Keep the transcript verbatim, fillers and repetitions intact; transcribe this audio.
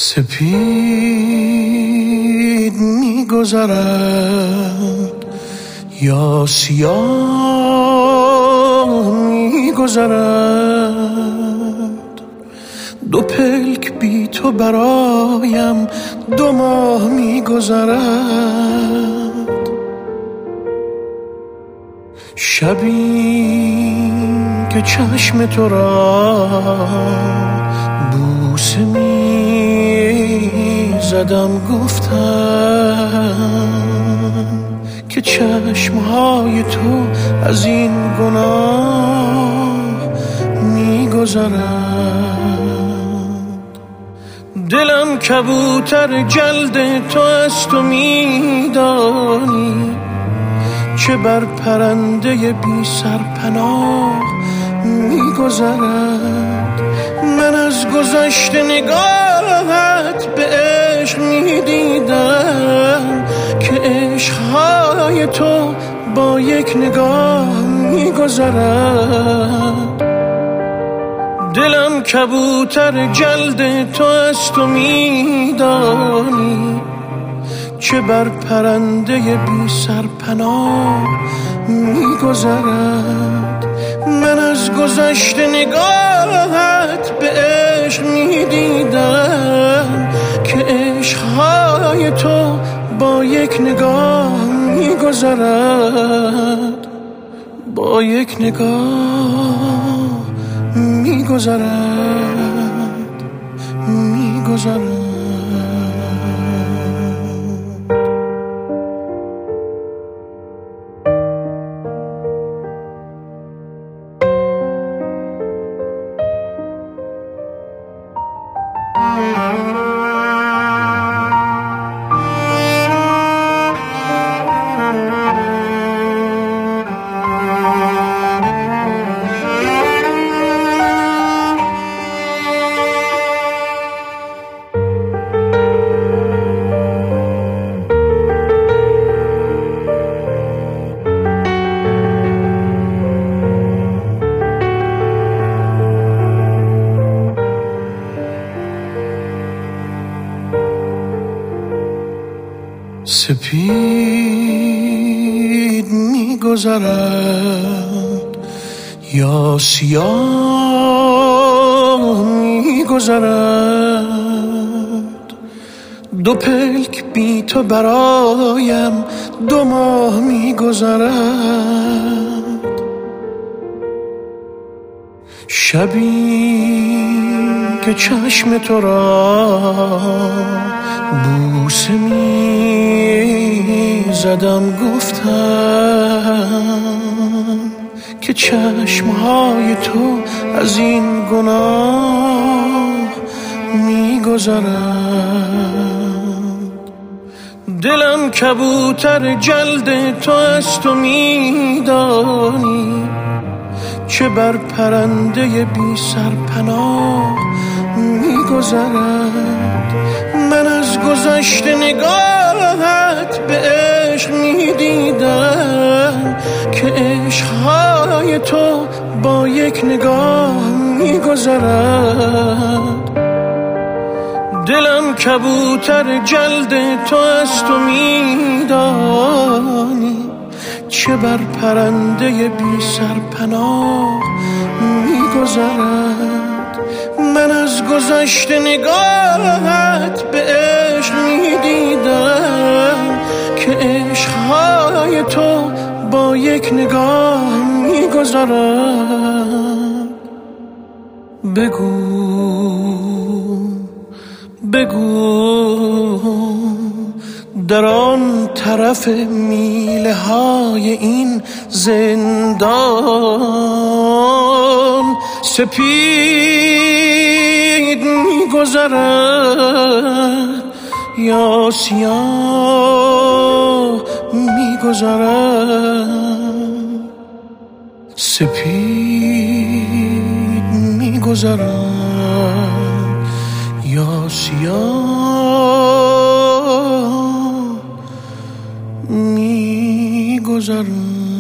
سپید می‌گذرد یا سیاه می‌گذرد، دو پلک بی تو برایم دو ماه می‌گذرد. شبی که چشم تو را بوسه می زدم، گفتم که چشمهای تو از این گناه می گذرد. دلم کبوتر جلد تو است و می دانی چه بر پرنده بی سرپناه می گذرد. من از گذشته نگاهت به عشق می دیدم که عشقهای تو با یک نگاه می گذرد. دلم کبوتر جلد تو است و می دانی چه بر پرنده بی سرپناه می گذرد. من از گذشته نگاهت به عشق می دیدم که عشقهای تو با یک نگاه می گذرد، با یک نگاه می گذرد، می گذرد. سپید می‌گذرد یا سیاه می‌گذرد، دو پلک بی تو برایم دو ماه می‌گذرد. شبی که چشم تو را بوسه می زدم، گفتم که چشمهای تو از این گناه می گذرد. دلم کبوتر جلد تو است و می دانی چه بر پرنده بی سرپناه می گذرد. من از گذشته نگاهت به عشق می دیدم که عشقهای تو با یک نگاه می گذرد. دلم کبوتر جلد تو است و می دانی چه بر پرنده بی سرپناه می گذرد. من از گذشته نگاهت به عشق می دیدم که عشقهای تو با یک نگاه می گذرد. بگو بگو در آن طرف میله های این زندان سپید می‌گذرد یا سیاه می‌گذرد. سپید می‌گذرد یا سیاه می‌گذرد.